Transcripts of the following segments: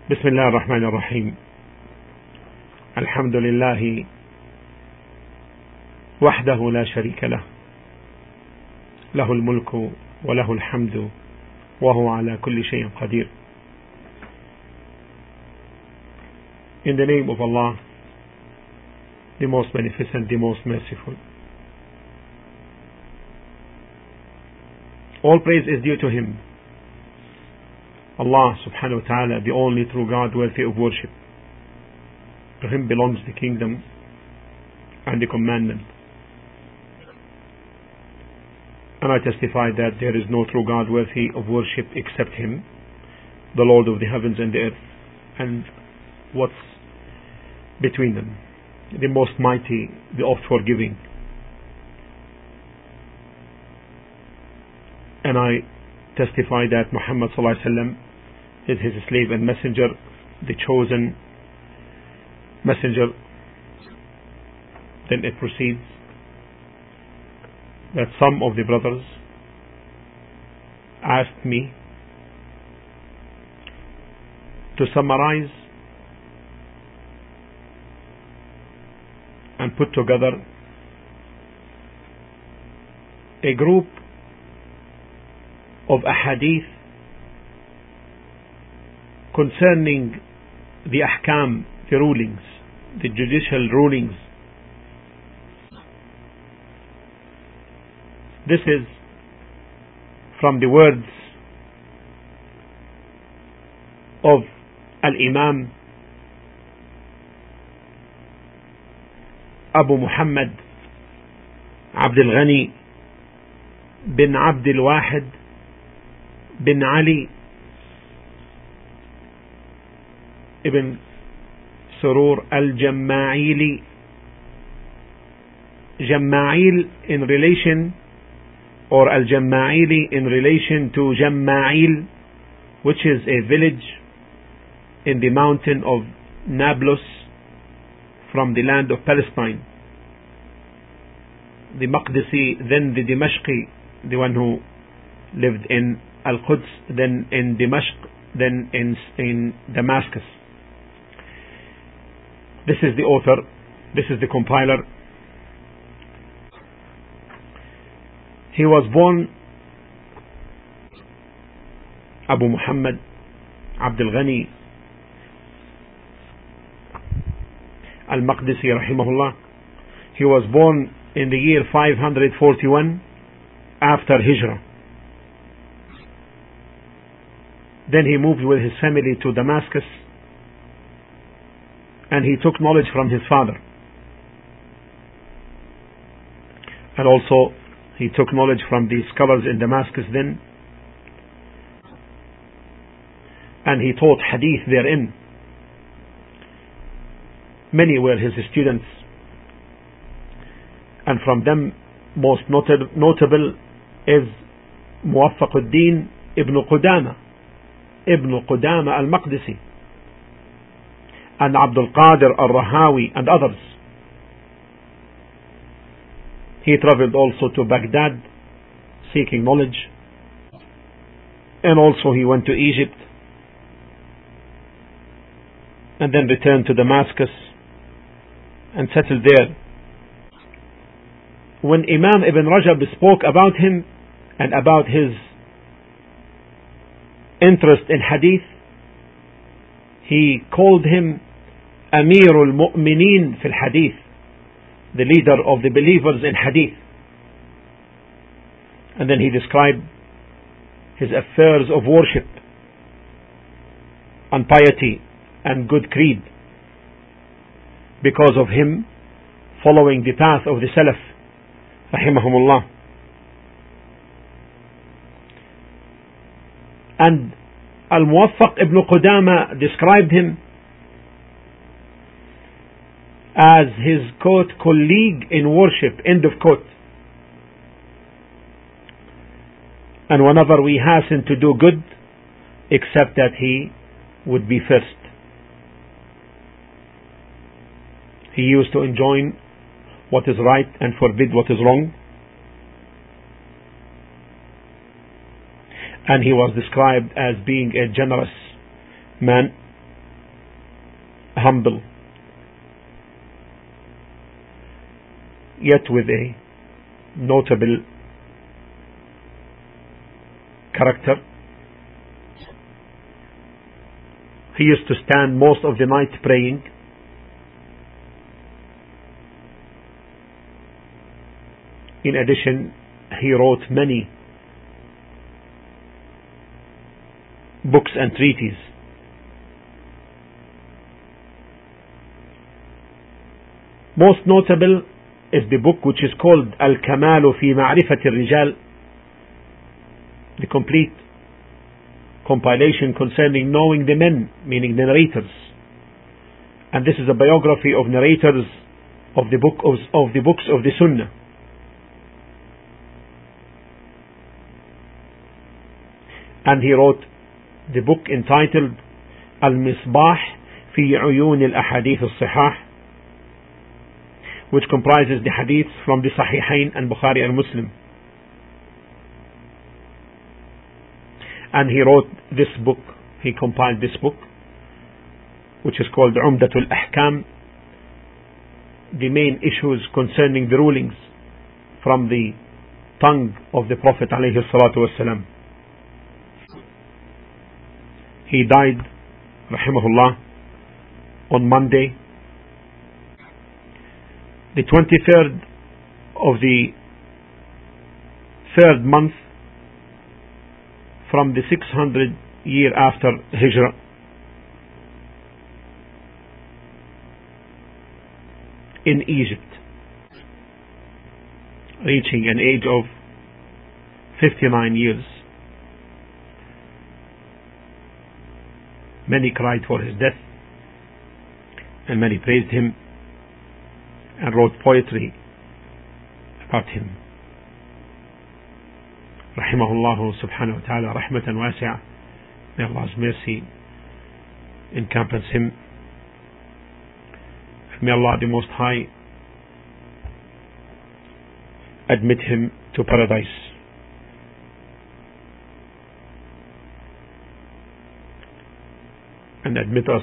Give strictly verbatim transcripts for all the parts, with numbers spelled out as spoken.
بسم الله الرحمن الرحيم. الحمد لله وحده لا شريك له، له الملك وله الحمد وهو على كل شيء قدير. In the name of Allah, the most beneficent, the most merciful. All praise is due to Him, Allah subhanahu wa ta'ala, the only true God worthy of worship. To Him belongs the kingdom and the commandment. And I testify that there is no true God worthy of worship except Him, the Lord of the heavens and the earth, and what's between them, the most mighty, the oft forgiving. And I testify that Muhammad sallallahu alaihi wasallam is His slave and messenger, the chosen messenger. Then it proceeds that some of the brothers asked me to summarize and put together a group of ahadith concerning the ahkam, the rulings, the judicial rulings. This is from the words of Al-Imam Abu Muhammad Abdul Ghani bin Abdul Wahid bin Ali ibn Surur al-Jamma'ili. Jamma'il in relation, or al-Jamma'ili in relation to Jamma'il, which is a village in the mountain of Nablus from the land of Palestine. The Maqdisi, then the Dimashqi, the one who lived in Al-Quds, then in Dimashq, then in, in Damascus. This is the author, this is the compiler. He was born Abu Muhammad Abdul Ghani Al-Maqdisi rahimahullah. He was born in the year five hundred forty-one after Hijrah. Then he moved with his family to Damascus, and he took knowledge from his father. And also he took knowledge from the scholars in Damascus then, and he taught hadith therein. Many were his students, and from them most noted, notable is Muwaffaquddin ibn Qudama ibn Qudama al-Maqdisi, and Abdul Qadir al-Rahawi, and others. He traveled also to Baghdad seeking knowledge, and also he went to Egypt and then returned to Damascus and settled there. When Imam Ibn Rajab spoke about him and about his interest in hadith, he called him Amirul Mu'mineen fil Hadith, the leader of the believers in hadith. And then he described his affairs of worship and piety and good creed, because of him following the path of the Salaf rahimahumullah. And Al-Muwaffaq ibn Qudama described him as his, quote, colleague in worship, end of quote. And whenever we hasten to do good, except that he would be first. He used to enjoin what is right and forbid what is wrong. And he was described as being a generous man, humble, yet with a notable character. He used to stand most of the night praying. In addition, he wrote many books and treatises. Most notable is the book which is called Al-Kamalu fi Ma'rifati Rijal, the complete compilation concerning knowing the men, meaning the narrators. And this is a biography of narrators of the book of, of the books of the Sunnah. And he wrote the book entitled Al-Misbah fi Uyun al-Ahadith al-Sihah, which comprises the hadiths from the Sahihain and Bukhari and Muslim. And he wrote this book, he compiled this book, which is called Umdatul Ahkam, the main issues concerning the rulings from the tongue of the Prophet alayhi salatu wasalam. He died, rahimahullah, on Monday, the twenty-third of the third month from the six hundred year after Hijrah, in Egypt, reaching an age of fifty-nine years. Many cried for his death, and many praised him and wrote poetry about him. Rahimahullah subhanahu wa ta'ala rahmatan wasi'ah. May Allah's mercy encompass him. May Allah the Most High admit him to paradise. And admit us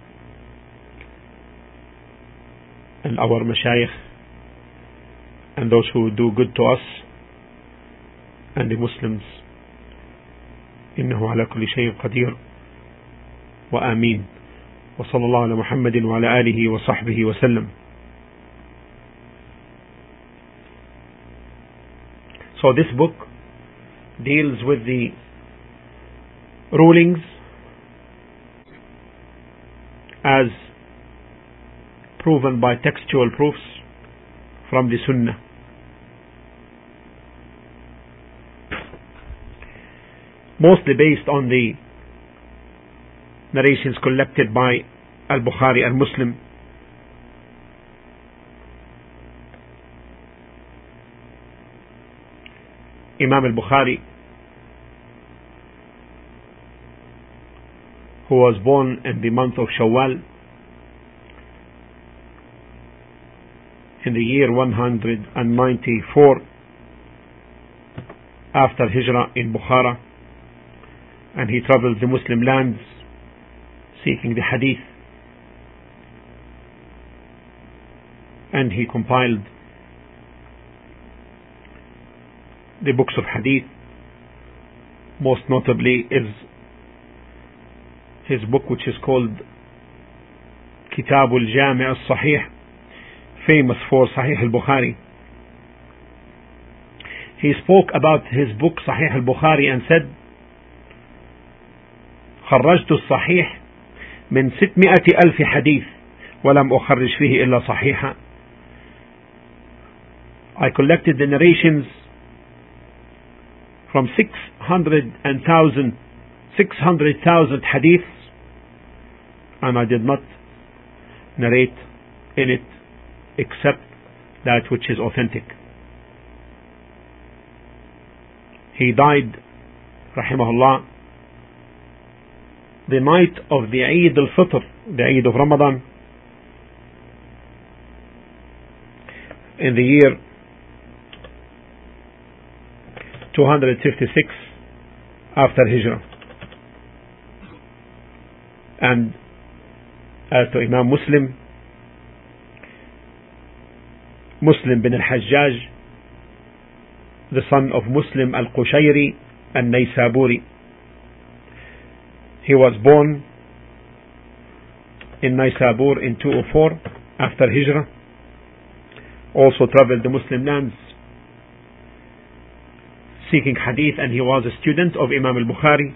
and our mashayikh and those who do good to us and the Muslims. إنه على كل شيء قدير وآمين وصلى الله على محمد وعلى آله وصحبه وسلم. So this book deals with the rulings as proven by textual proofs from the Sunnah. Mostly based on the narrations collected by Al-Bukhari and Muslim. Imam Al-Bukhari, who was born in the month of Shawwal in the year one hundred ninety-four after Hijrah in Bukhara, and he traveled the Muslim lands seeking the hadith, and he compiled the books of hadith. Most notably is his book which is called Kitab al-Jami' al-Sahih, famous for Sahih al-Bukhari. He spoke about his book Sahih al-Bukhari and said, خرجت الصحيح من ستمائة ألف حديث ولم أخرج فيه إلا صحيحا. I collected the narrations from six hundred thousand six hundred thousand hadiths, and I did not narrate in it except that which is authentic. He died, rahimahullah, the night of the Eid al-Fitr, the Eid of Ramadan, in the year two hundred fifty-six after Hijrah. And as to Imam Muslim, Muslim bin al-Hajjaj, the son of Muslim al-Qushayri al-Naysaburi. He was born in Naysabur in two oh four after Hijrah. Also traveled the Muslim lands seeking hadith, and he was a student of Imam al-Bukhari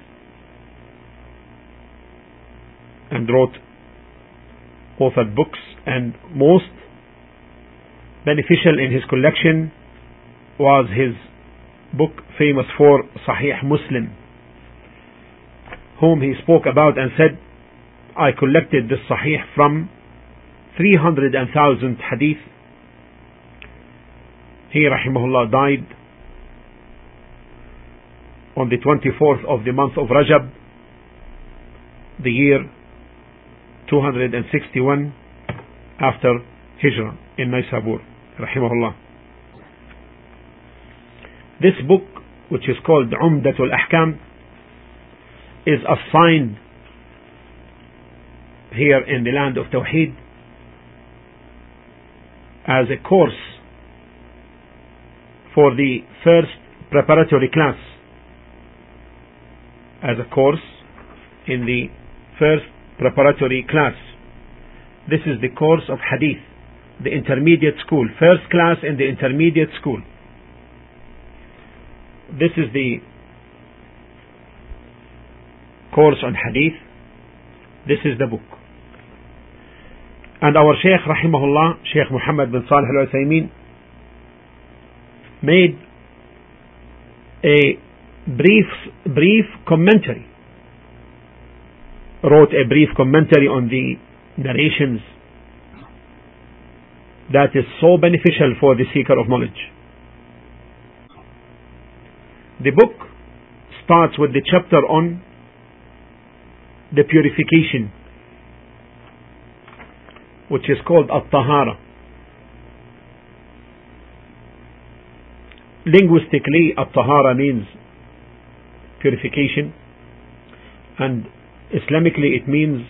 and wrote authored books, and most beneficial in his collection was his book famous for Sahih Muslim, whom he spoke about and said, I collected this Sahih from three hundred thousand hadith. He rahimahullah died on the twenty-fourth of the month of Rajab, the year two hundred sixty-one after Hijrah in Naysabur, rahimahullah. This book, which is called Umdatul Ahkam, is assigned here in the land of Tawheed as a course for the first preparatory class, as a course in the first preparatory class. This is the course of Hadith, the intermediate school, first class in the intermediate school. This is the course on Hadith. This is the book. And our Shaykh rahimahullah, Shaykh Muhammad bin Salih al-Uthaymeen, made a brief brief commentary, wrote a brief commentary on the narrations that is so beneficial for the seeker of knowledge. The book starts with the chapter on the purification, which is called At-Tahara. Linguistically, At-Tahara means purification, and Islamically it means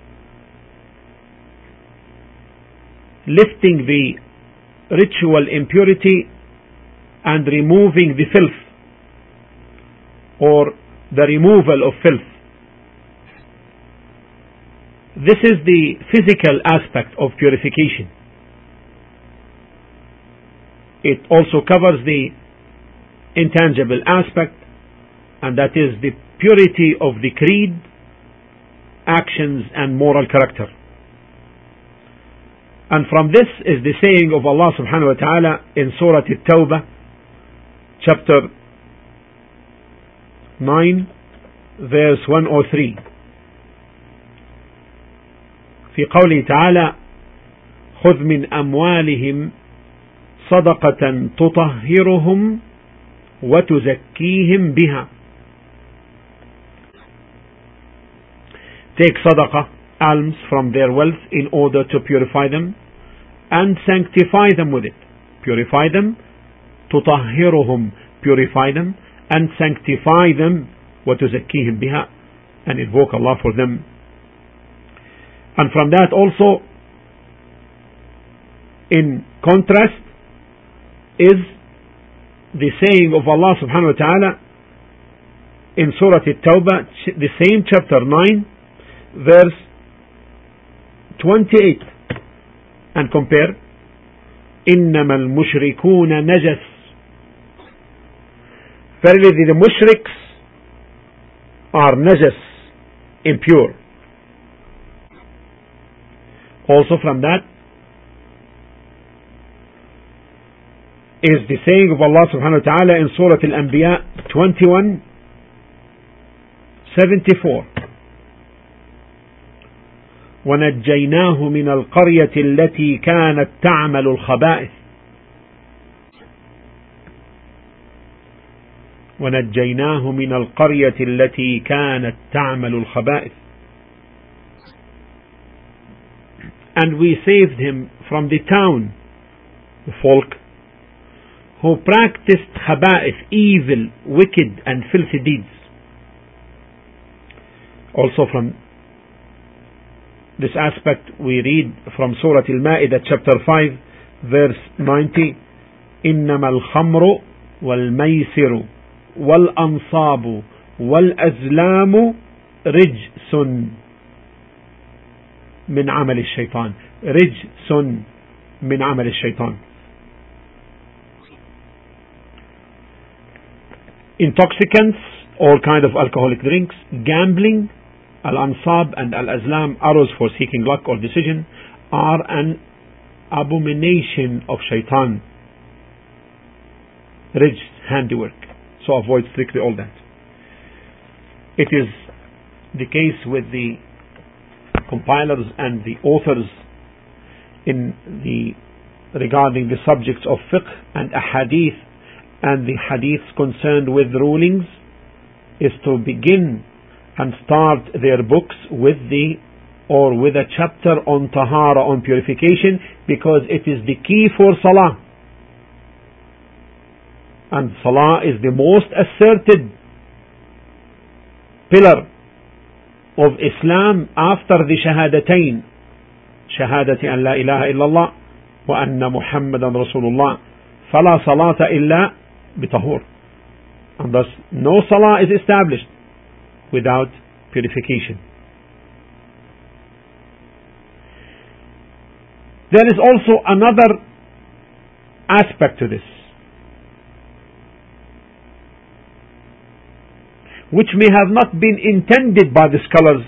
lifting the ritual impurity and removing the filth, or the removal of filth. This is the physical aspect of purification. It also covers the intangible aspect, and that is the purity of the creed, actions and moral character. And from this is the saying of Allah subhanahu wa ta'ala in Surah At-Tawbah, chapter nine, verse one oh three. في قوله تعالى: خذ من أموالهم صدقة تطهرهم وتزكيهم بها. Take sadaqah, alms, from their wealth in order to purify them and sanctify them with it. Purify them, تطهرهم, purify them and sanctify them, وتزكيهم بها, and invoke Allah for them. And from that also, in contrast, is the saying of Allah subhanahu wa ta'ala in Surah At-Tawbah, the same chapter nine, verse twenty-eight, and compare: إنما المشركون نجس. Verily the mushriks are najas, impure. Also from that is the saying of Allah subhanahu wa ta'ala in Surah Al-Anbiya twenty-one seventy-four: وَنَجَّيْنَاهُ مِنَ الْقَرْيَةِ الَّتِي كَانَتْ تَعْمَلُ الْخَبَائِثِ وَنَجَّيْنَاهُ مِنَ الْقَرْيَةِ الَّتِي كَانَتْ تَعْمَلُ الْخَبَائِثِ. And we saved him from the town, the folk, who practiced khaba'ith, evil, wicked and filthy deeds. Also from this aspect, we read from Surah Al-Ma'idah chapter five verse ninety, إنما الخمر والميسر والأنصاب والأزلام رجس من عمل الشيطان. رجس من عمل الشيطان. Intoxicants, all kind of alcoholic drinks, gambling, al-ansab and al-azlam, arrows for seeking luck or decision, are an abomination of shaitan. Rijs, handiwork. So avoid strictly all that. It is the case with the compilers and the authors in the regarding the subjects of fiqh and ahadith and the hadiths concerned with rulings, is to begin and start their books with the or with a chapter on tahara, on purification, because it is the key for salah, and salah is the most asserted pillar of Islam after the shahadatain, shahadati an la ilaha illallah wa anna muhammadan rasulullah, fala salata illa bitahur, and thus no salah is established without purification. There is also another aspect to this, which may have not been intended by the scholars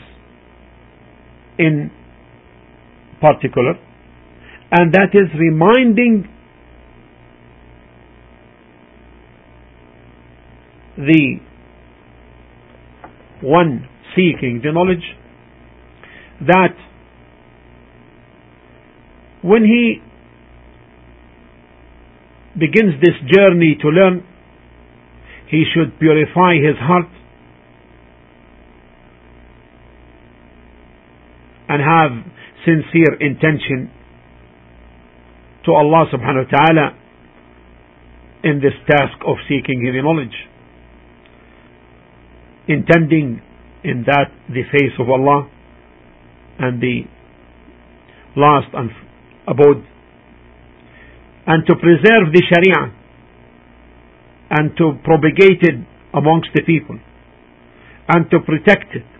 in particular, and that is reminding the one seeking the knowledge that when he begins this journey to learn, he should purify his heart and have sincere intention to Allah subhanahu wa ta'ala in this task of seeking the knowledge, intending in that the face of Allah and the last and abode, and to preserve the Sharia and to propagate it amongst the people and to protect it,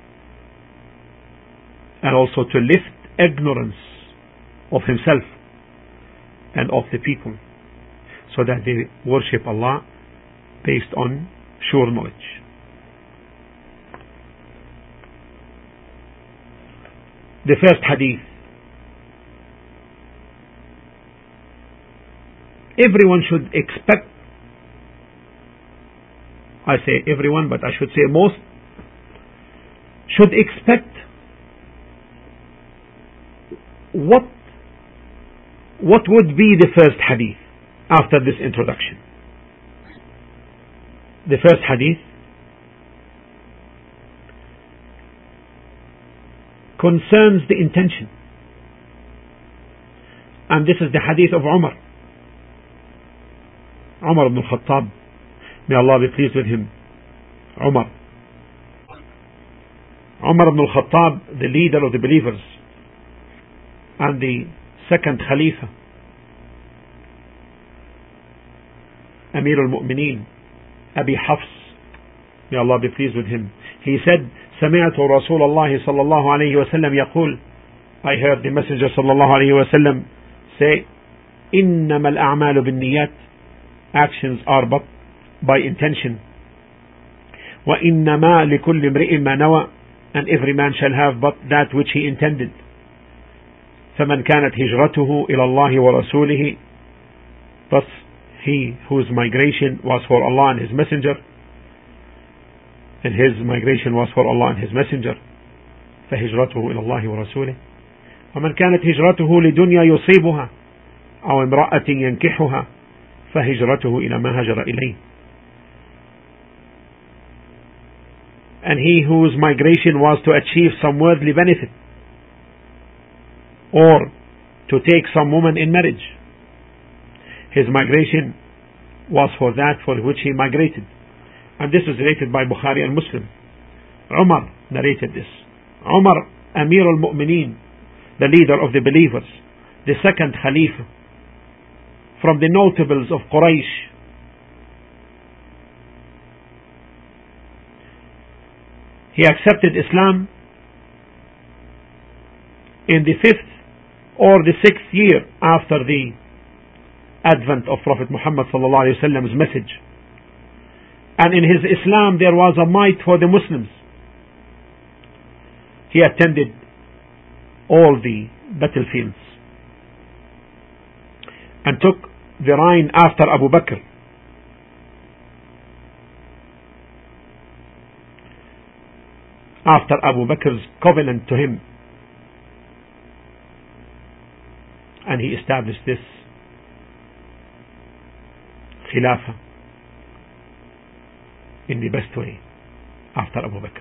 and also to lift ignorance of himself and of the people, so that they worship Allah based on sure knowledge. The first hadith. Everyone should expect, I say everyone, but I should say most, should expect what what would be the first hadith after this introduction. The first hadith concerns the intention, and this is the hadith of Umar Umar ibn al-Khattab, may Allah be pleased with him. Umar Umar ibn al-Khattab, the leader of the believers and the second Khalifa, Amir al-Mu'mineen, Abi Hafs, may Allah be pleased with him. He said, سمعت رسول الله صلى الله عليه وسلم يقول, I heard the Messenger صلى الله عليه وسلم say, إنما الأعمال بالنيات, actions are but by intention, وإنما لكل امرئ ما نوى, and every man shall have but that which he intended. فمن كانت هجرته إلى الله ورسوله, thus he whose migration was for Allah and His Messenger, and his migration was for Allah and His Messenger, فهجرته إلى الله ورسوله. ومن كانت هجرته لدنيا يصيبها أو امرأة ينكحها فهجرته إلى ما هاجر إليه. And he whose migration was to achieve some worldly benefit or to take some woman in marriage, his migration was for that for which he migrated. And this is related by Bukhari and Muslim. Umar narrated this. Umar Amir al-Mu'mineen, the leader of the believers, the second Khalifa, from the notables of Quraysh. He accepted Islam in the fifth or the sixth year after the advent of Prophet Muhammad sallallahu alaihi wasallam's message. And in his Islam there was a might for the Muslims. He attended all the battlefields and took the reign after Abu Bakr. After Abu Bakr's covenant to him, and he established this Khilafah in the best way after Abu Bakr.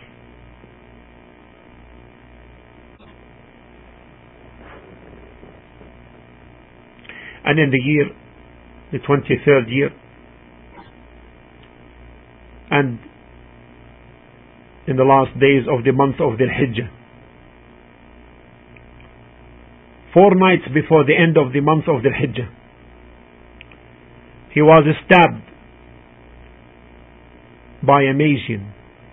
And in the year, the twenty-third year, and in the last days of the month of the Hijjah, four nights before the end of the month of the Hijjah, he was stabbed by a Magian.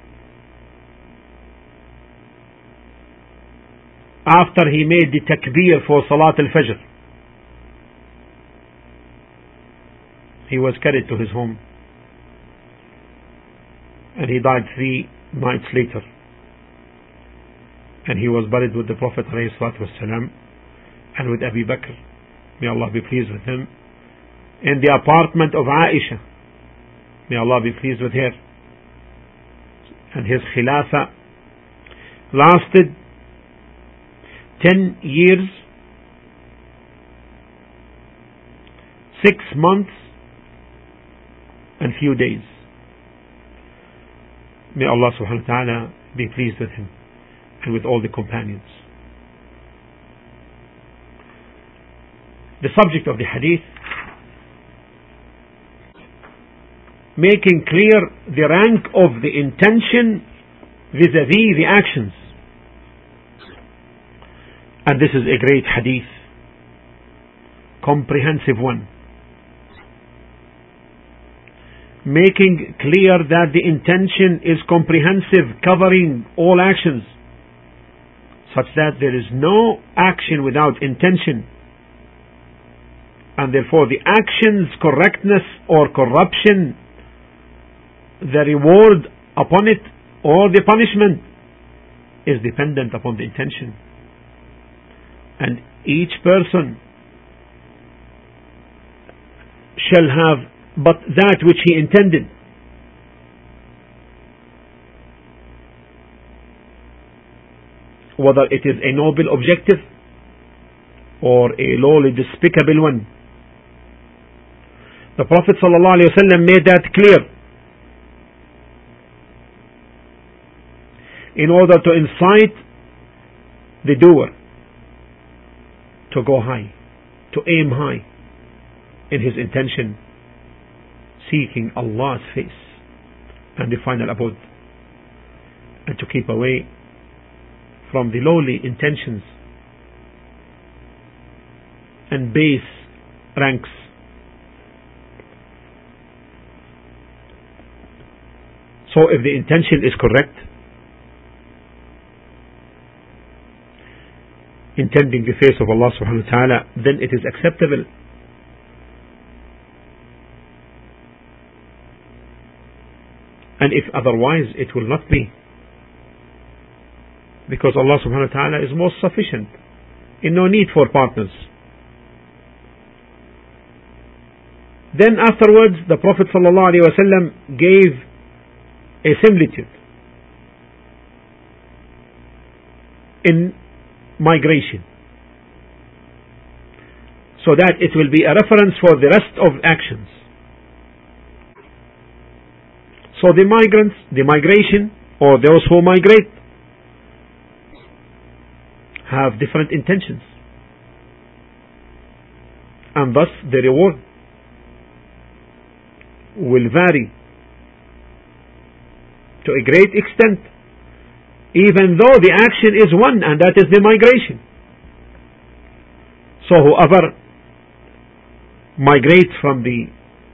After he made the takbir for Salat al-Fajr, he was carried to his home, and he died three nights later, and he was buried with the Prophet ﷺ and with Abu Bakr, may Allah be pleased with him, in the apartment of Aisha, may Allah be pleased with her. And his Khilafah lasted ten years, six months and few days. May Allah subhanahu wa ta'ala be pleased with him and with all the companions. The subject of the hadith, making clear the rank of the intention vis-a-vis the actions. And this is a great hadith, comprehensive one, making clear that the intention is comprehensive, covering all actions, such that there is no action without intention, and therefore the action's correctness or corruption, the reward upon it or the punishment, is dependent upon the intention. And each person shall have but that which he intended. Whether it is a noble objective or a lowly despicable one. The Prophet ﷺ made that clear in order to incite the doer to go high, to aim high in his intention, seeking Allah's face and the final abode, and to keep away from the lowly intentions and base ranks. So if the intention is correct, intending the face of Allah subhanahu wa ta'ala, then it is acceptable. And if otherwise, it will not be, because Allah subhanahu wa ta'ala is most sufficient, in no need for partners. Then afterwards, the Prophet sallallahu alaihi wasallam gave a similitude in migration, so that it will be a reference for the rest of actions. So the migrants, the migration, or those who migrate, have different intentions, and thus the reward will vary to a great extent even though the action is one, and that is the migration. So whoever migrates from the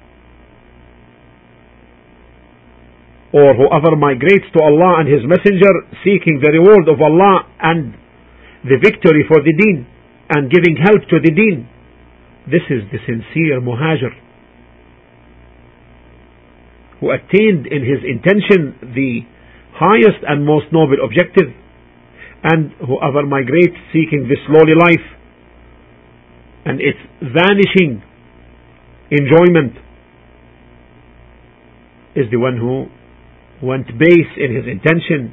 or whoever migrates to Allah and His Messenger, seeking the reward of Allah and the victory for the deen and giving help to the deen, this is the sincere muhajir who attained in his intention the highest and most noble objective. And whoever migrates seeking this lowly life and its vanishing enjoyment is the one who went base in his intention,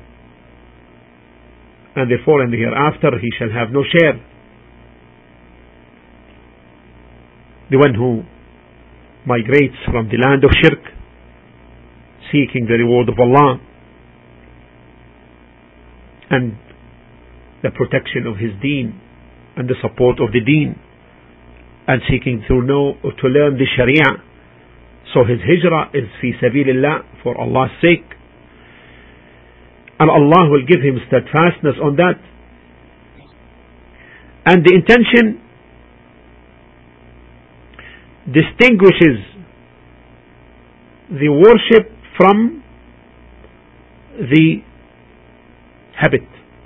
and therefore in the hereafter he shall have no share. The one who migrates from the land of shirk, seeking the reward of Allah and the protection of his deen and the support of the deen, and seeking to know or to learn the Sharia. So his hijrah is fi sabilillah, for Allah's sake, and Allah will give him steadfastness on that. And the intention distinguishes the worship from the habit.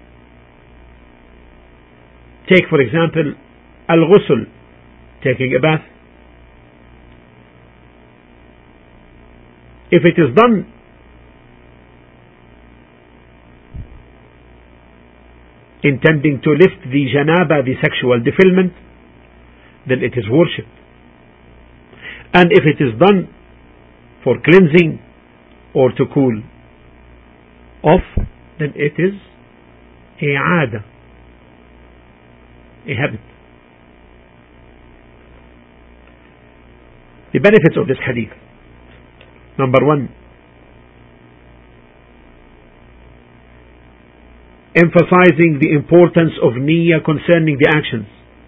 Take for example al-ghusl, taking a bath. If it is done intending to lift the janaba, the sexual defilement, then it is worship. And if it is done for cleansing or to cool off, then it is a aada, a habit. The benefits of this hadith: number one, emphasizing the importance of niyyah concerning the actions,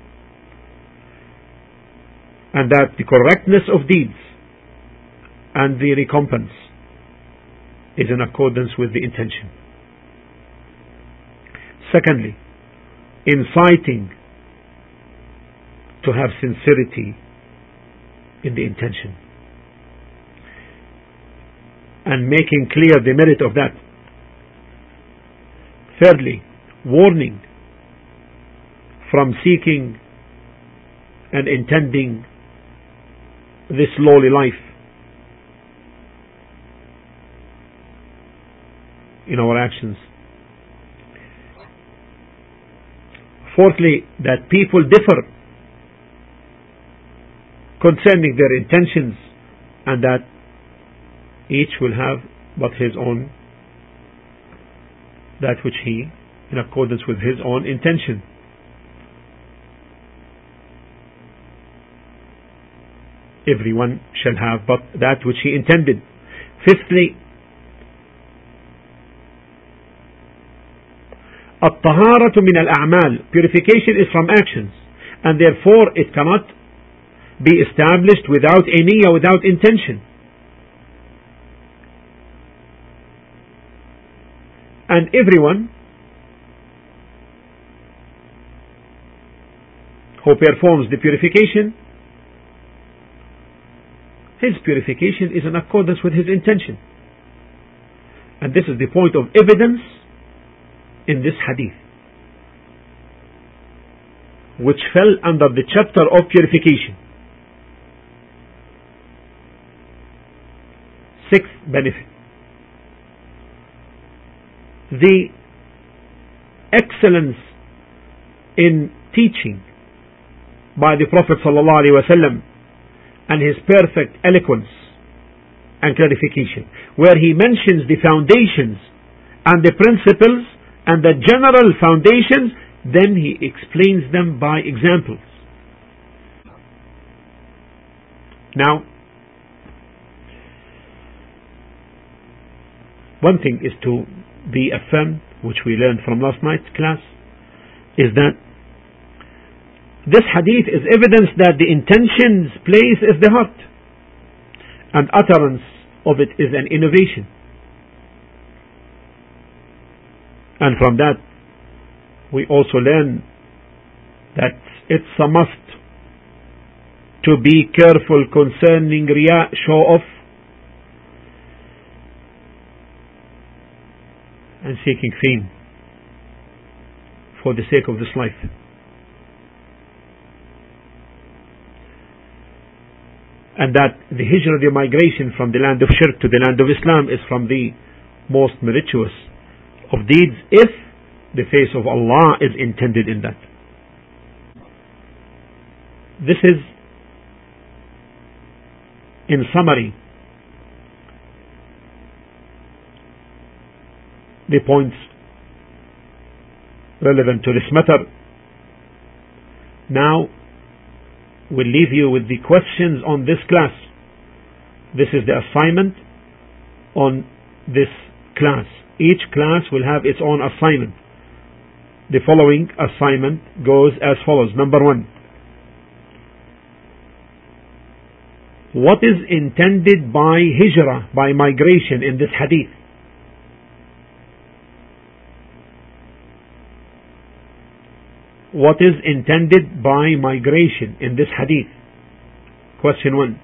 and that the correctness of deeds and the recompense is in accordance with the intention. Secondly, inciting to have sincerity in the intention and making clear the merit of that. Thirdly, warning from seeking and intending this lowly life in our actions. Fourthly, that people differ concerning their intentions, and that each will have but his own, that which he, in accordance with his own intention. Everyone shall have but that which he intended. Fifthly, الطهارة من الأعمال, purification is from actions, and therefore it cannot be established without a niyyah, without intention. And everyone who performs the purification, his purification is in accordance with his intention. And this is the point of evidence in this hadith, which fell under the chapter of purification. Sixth benefit: the excellence in teaching by the Prophet ﷺ and his perfect eloquence and clarification, where he mentions the foundations and the principles and the general foundations, then he explains them by examples. Now, one thing is to be affirmed, which we learned from last night's class, is that this hadith is evidence that the intention's place is the heart, and utterance of it is an innovation. And from that we also learn that it's a must to be careful concerning riya, show off, and seeking fame for the sake of this life. And that the hijrah, the migration from the land of shirk to the land of Islam, is from the most meritorious of deeds if the face of Allah is intended in that. This is, in summary, the points relevant to this matter. Now we'll leave you with the questions on this class. This is the assignment on this class. Each class will have its own assignment. The following assignment goes as follows. Number one, what is intended by hijrah, by migration in this hadith? What is intended by migration in this hadith? Question one.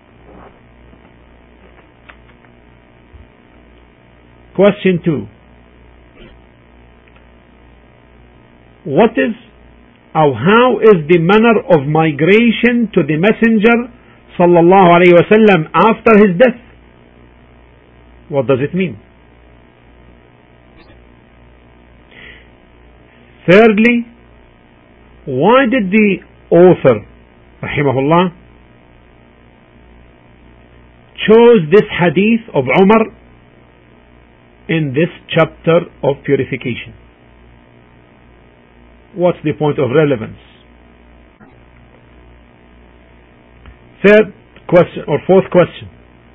Question two. What is or how is the manner of migration to the Messenger sallallahu alayhi wa sallam after his death? What does it mean? Thirdly, why did the author, rahimahullah, chose this hadith of Umar in this chapter of purification? What's the point of relevance? Third question or fourth question.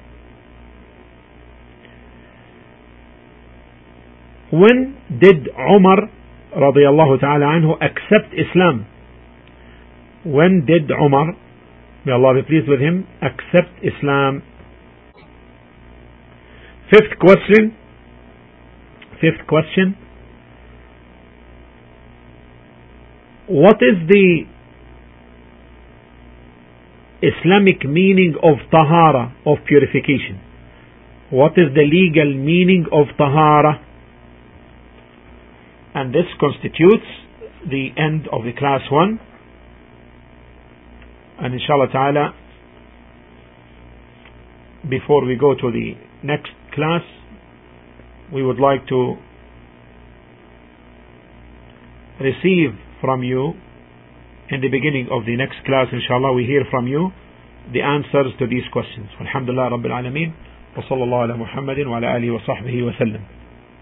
When did Umar radiyallahu ta'ala anhu accept Islam? When did Umar, may Allah be pleased with him, accept Islam? Fifth question. Fifth question. What is the Islamic meaning of tahara, of purification? What is the legal meaning of tahara? And this constitutes the end of the class one. And inshallah ta'ala, before we go to the next class, we would like to receive from you, in the beginning of the next class, inshallah, we hear from you the answers to these questions. Alhamdulillah Rabbil Alameen. Wa sallallahu ala Muhammadin wa ala alihi wa sahbihi wa sallam.